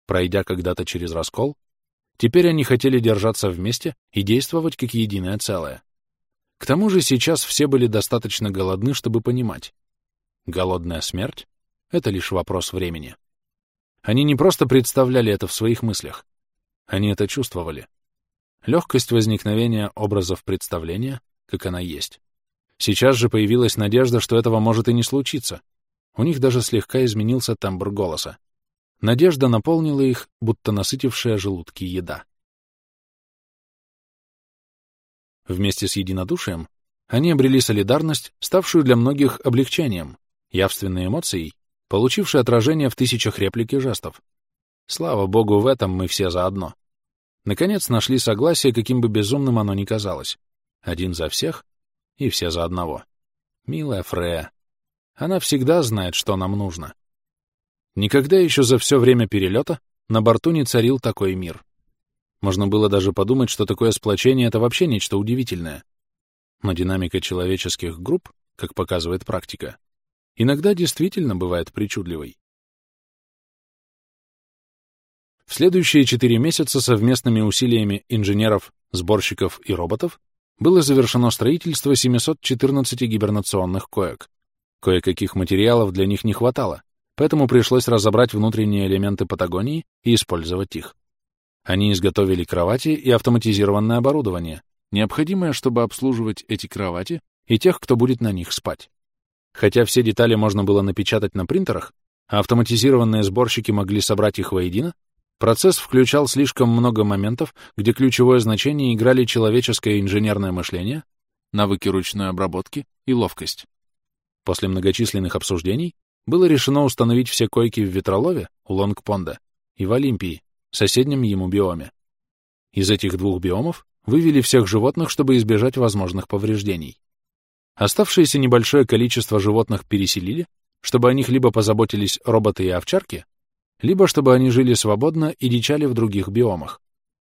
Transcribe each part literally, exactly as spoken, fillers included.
Пройдя когда-то через раскол, теперь они хотели держаться вместе и действовать как единое целое. К тому же сейчас все были достаточно голодны, чтобы понимать. Голодная смерть — это лишь вопрос времени. Они не просто представляли это в своих мыслях. Они это чувствовали. Легкость возникновения образов представления, как она есть. Сейчас же появилась надежда, что этого может и не случиться. У них даже слегка изменился тембр голоса. Надежда наполнила их, будто насытившая желудки еда. Вместе с единодушием они обрели солидарность, ставшую для многих облегчением, явственной эмоцией, получившей отражение в тысячах реплик и жестов. Слава богу, в этом мы все заодно. Наконец нашли согласие, каким бы безумным оно ни казалось. Один за всех и все за одного. Милая Фрея. Она всегда знает, что нам нужно. Никогда еще за все время перелета на борту не царил такой мир. Можно было даже подумать, что такое сплочение — это вообще нечто удивительное. Но динамика человеческих групп, как показывает практика, иногда действительно бывает причудливой. В следующие четыре месяца совместными усилиями инженеров, сборщиков и роботов было завершено строительство семисот четырнадцати гибернационных коек. Кое-каких материалов для них не хватало, поэтому пришлось разобрать внутренние элементы Патагонии и использовать их. Они изготовили кровати и автоматизированное оборудование, необходимое, чтобы обслуживать эти кровати и тех, кто будет на них спать. Хотя все детали можно было напечатать на принтерах, а автоматизированные сборщики могли собрать их воедино, процесс включал слишком много моментов, где ключевое значение играли человеческое инженерное мышление, навыки ручной обработки и ловкость. После многочисленных обсуждений было решено установить все койки в Ветролове у Лонг-Понда и в Олимпии, соседнем ему биоме. Из этих двух биомов вывели всех животных, чтобы избежать возможных повреждений. Оставшееся небольшое количество животных переселили, чтобы о них либо позаботились роботы и овчарки, либо чтобы они жили свободно и дичали в других биомах.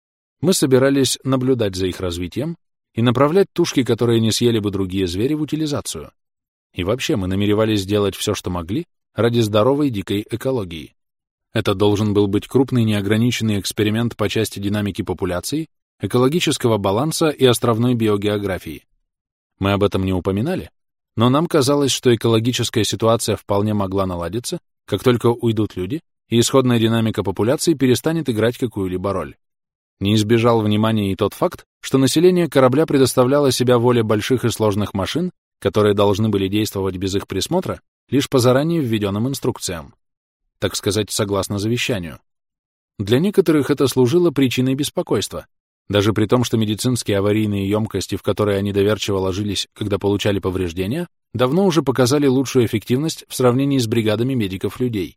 Мы собирались наблюдать за их развитием и направлять тушки, которые не съели бы другие звери, в утилизацию. И вообще мы намеревались сделать все, что могли, ради здоровой дикой экологии. Это должен был быть крупный неограниченный эксперимент по части динамики популяции, экологического баланса и островной биогеографии. Мы об этом не упоминали, но нам казалось, что экологическая ситуация вполне могла наладиться, как только уйдут люди, и исходная динамика популяции перестанет играть какую-либо роль. Не избежал внимания и тот факт, что население корабля предоставляло себя воле больших и сложных машин, которые должны были действовать без их присмотра, лишь по заранее введенным инструкциям, так сказать, согласно завещанию. Для некоторых это служило причиной беспокойства, даже при том, что медицинские аварийные емкости, в которые они доверчиво ложились, когда получали повреждения, давно уже показали лучшую эффективность в сравнении с бригадами медиков-людей.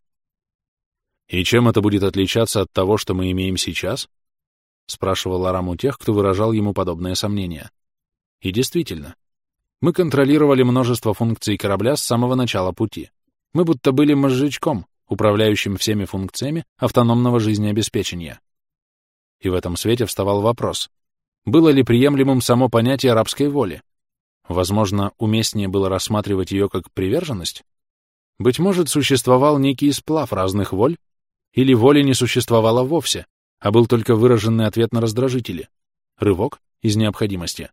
«И чем это будет отличаться от того, что мы имеем сейчас?» — спрашивал Арам у тех, кто выражал ему подобные сомнения. И действительно, мы контролировали множество функций корабля с самого начала пути. Мы будто были мозжечком, управляющим всеми функциями автономного жизнеобеспечения. И в этом свете вставал вопрос, было ли приемлемым само понятие рабской воли? Возможно, уместнее было рассматривать ее как приверженность? Быть может, существовал некий сплав разных воль, или воли не существовало вовсе, а был только выраженный ответ на раздражители, рывок из необходимости.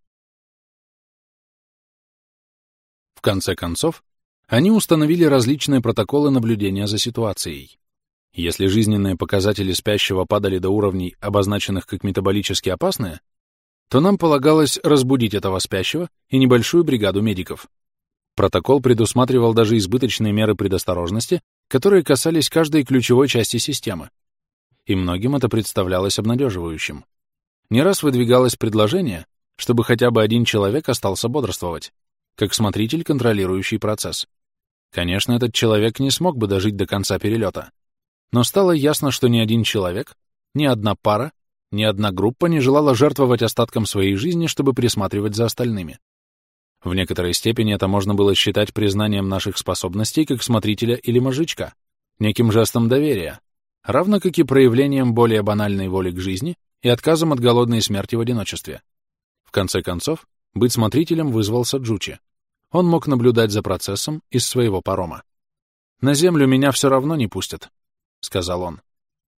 В конце концов, они установили различные протоколы наблюдения за ситуацией. Если жизненные показатели спящего падали до уровней, обозначенных как метаболически опасные, то нам полагалось разбудить этого спящего и небольшую бригаду медиков. Протокол предусматривал даже избыточные меры предосторожности, которые касались каждой ключевой части системы. И многим это представлялось обнадеживающим. Не раз выдвигалось предложение, чтобы хотя бы один человек остался бодрствовать, как смотритель, контролирующий процесс. Конечно, этот человек не смог бы дожить до конца перелета. Но стало ясно, что ни один человек, ни одна пара, ни одна группа не желала жертвовать остатком своей жизни, чтобы присматривать за остальными. В некоторой степени это можно было считать признанием наших способностей как смотрителя или мозжечка, неким жестом доверия, равно как и проявлением более банальной воли к жизни и отказом от голодной смерти в одиночестве. В конце концов, быть смотрителем вызвался Джучи. Он мог наблюдать за процессом из своего парома. «На землю меня все равно не пустят», — сказал он.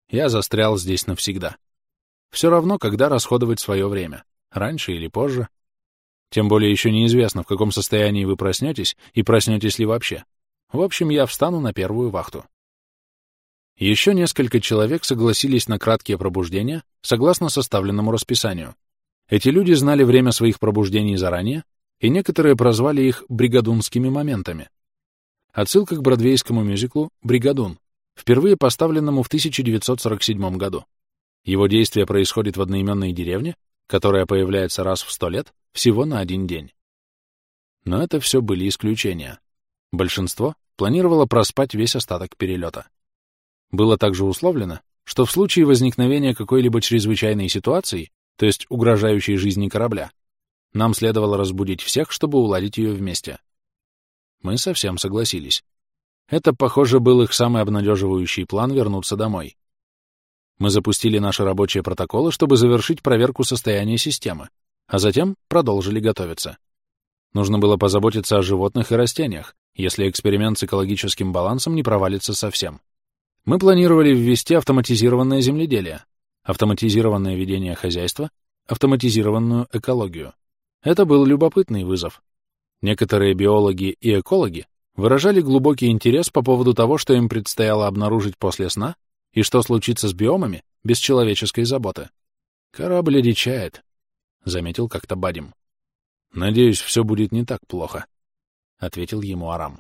Я застрял здесь навсегда. Все равно, когда расходовать свое время, раньше или позже. Тем более еще неизвестно, в каком состоянии вы проснетесь и проснетесь ли вообще. В общем, я встану на первую вахту. Еще несколько человек согласились на краткие пробуждения, согласно составленному расписанию. Эти люди знали время своих пробуждений заранее, и некоторые прозвали их бригадунскими моментами. Отсылка к бродвейскому мюзиклу «Бригадун», впервые поставленному в тысяча девятьсот сорок седьмом году. Его действие происходит в одноименной деревне, которая появляется раз в сто лет, всего на один день. Но это все были исключения. Большинство планировало проспать весь остаток перелета. Было также условлено, что в случае возникновения какой-либо чрезвычайной ситуации, то есть угрожающей жизни корабля, нам следовало разбудить всех, чтобы уладить ее вместе. Мы совсем согласились. Это, похоже, был их самый обнадеживающий план вернуться домой. Мы запустили наши рабочие протоколы, чтобы завершить проверку состояния системы, а затем продолжили готовиться. Нужно было позаботиться о животных и растениях, если эксперимент с экологическим балансом не провалится совсем. Мы планировали ввести автоматизированное земледелие, автоматизированное ведение хозяйства, автоматизированную экологию. Это был любопытный вызов. Некоторые биологи и экологи выражали глубокий интерес по поводу того, что им предстояло обнаружить после сна и что случится с биомами без человеческой заботы. «Корабль одичает», — заметил как-то Бадим. «Надеюсь, все будет не так плохо», — ответил ему Арам.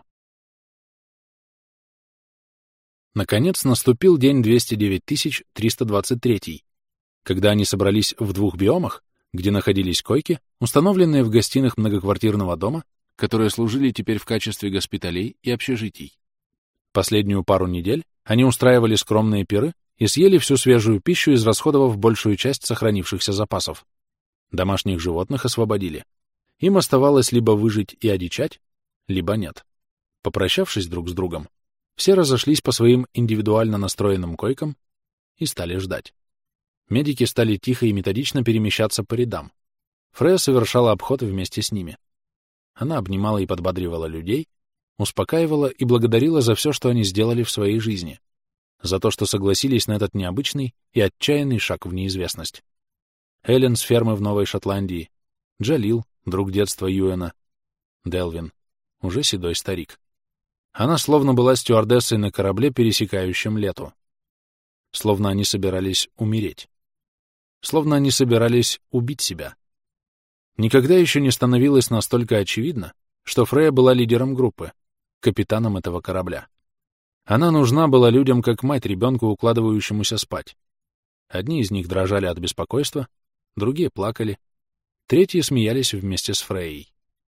Наконец наступил день двести девять тысяч триста двадцать три, когда они собрались в двух биомах, где находились койки, установленные в гостиных многоквартирного дома, которые служили теперь в качестве госпиталей и общежитий. Последнюю пару недель они устраивали скромные пиры и съели всю свежую пищу, израсходовав большую часть сохранившихся запасов. Домашних животных освободили. Им оставалось либо выжить и одичать, либо нет. Попрощавшись друг с другом, все разошлись по своим индивидуально настроенным койкам и стали ждать. Медики стали тихо и методично перемещаться по рядам. Фрея совершала обход вместе с ними. Она обнимала и подбадривала людей, успокаивала и благодарила за все, что они сделали в своей жизни, за то, что согласились на этот необычный и отчаянный шаг в неизвестность. Эллен с фермы в Новой Шотландии, Джалил, друг детства Юэна, Делвин, уже седой старик. Она словно была стюардессой на корабле, пересекающем Лету. Словно они собирались умереть. Словно они собирались убить себя. Никогда еще не становилось настолько очевидно, что Фрея была лидером группы, капитаном этого корабля. Она нужна была людям, как мать ребенку, укладывающемуся спать. Одни из них дрожали от беспокойства, другие плакали, третьи смеялись вместе с Фрейей.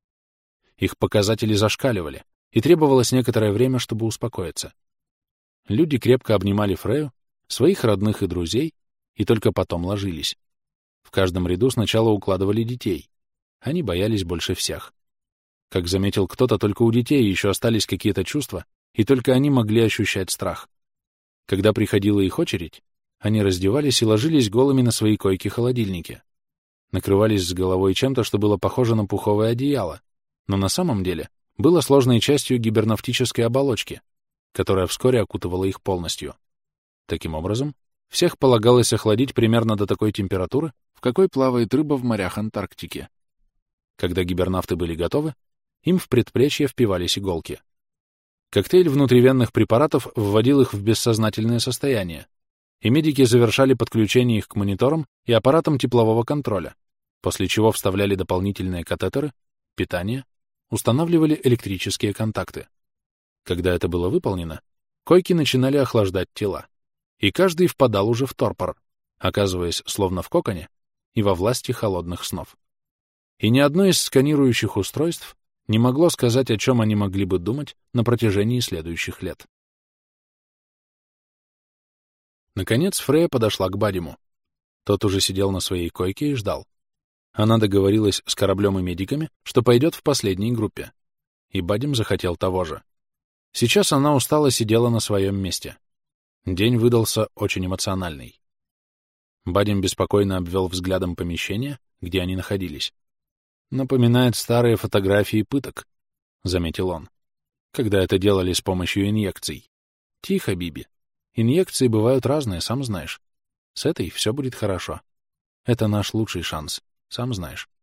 Их показатели зашкаливали, и требовалось некоторое время, чтобы успокоиться. Люди крепко обнимали Фрею, своих родных и друзей, и только потом ложились. В каждом ряду сначала укладывали детей. Они боялись больше всех. Как заметил кто-то, только у детей еще остались какие-то чувства, и только они могли ощущать страх. Когда приходила их очередь, они раздевались и ложились голыми на свои койки-холодильники. Накрывались с головой чем-то, что было похоже на пуховое одеяло, но на самом деле было сложной частью гибернафтической оболочки, которая вскоре окутывала их полностью. Таким образом, всех полагалось охладить примерно до такой температуры, в какой плавает рыба в морях Антарктики. Когда гибернафты были готовы, им в предплечье впивались иголки. Коктейль внутривенных препаратов вводил их в бессознательное состояние, и медики завершали подключение их к мониторам и аппаратам теплового контроля, после чего вставляли дополнительные катетеры, питание, устанавливали электрические контакты. Когда это было выполнено, койки начинали охлаждать тела, и каждый впадал уже в торпор, оказываясь словно в коконе и во власти холодных снов. И ни одно из сканирующих устройств не могло сказать, о чем они могли бы думать на протяжении следующих лет. Наконец Фрея подошла к Бадиму. Тот уже сидел на своей койке и ждал. Она договорилась с кораблем и медиками, что пойдет в последней группе. И Бадим захотел того же. Сейчас она устало сидела на своем месте. День выдался очень эмоциональный. Бадим беспокойно обвел взглядом помещение, где они находились. «Напоминает старые фотографии пыток», — заметил он, когда это делали с помощью инъекций. «Тихо, Биби. Инъекции бывают разные, сам знаешь. С этой все будет хорошо. Это наш лучший шанс, сам знаешь.